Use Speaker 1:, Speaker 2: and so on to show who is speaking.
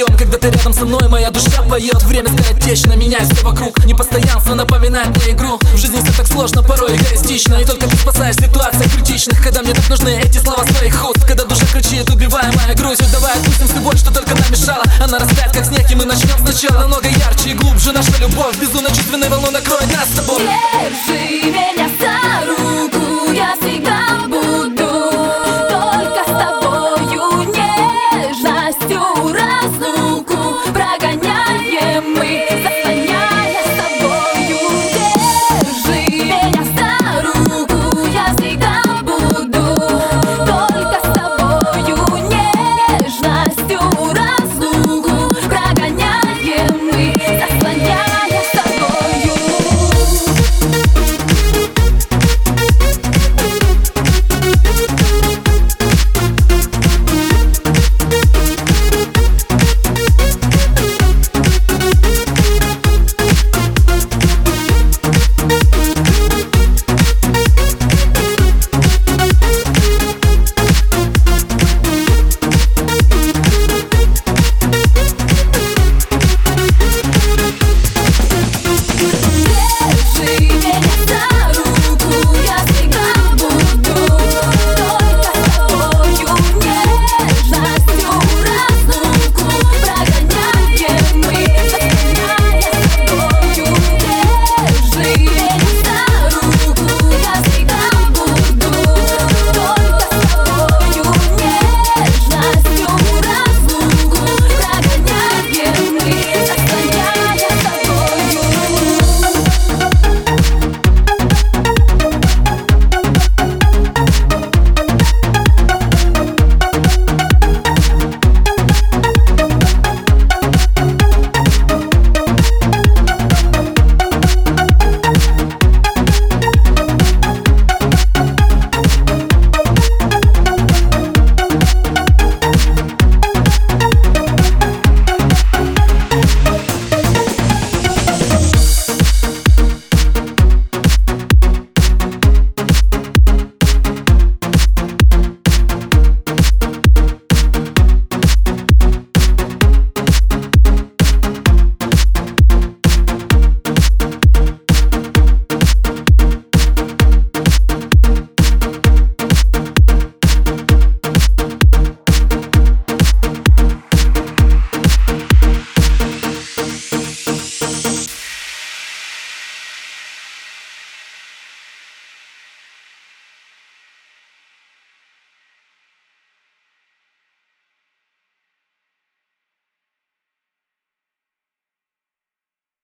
Speaker 1: вдвоем. Когда ты рядом со мной, моя душа поет. Время стоит вечно, меняет все вокруг. Непостоянство напоминает мне игру. В жизни все так сложно, порой эгоистично. И только ты спасаешь ситуации критичных. Когда мне так нужны эти слова с твоих уст. Когда душа кричит, убивая мою грусть. Давай отпустим всю боль, что только нам мешала. Она растает как снег, и мы начнем сначала. Намного ярче и глубже наша любовь. Безумно чувственной волной накроет нас с тобой.
Speaker 2: Держи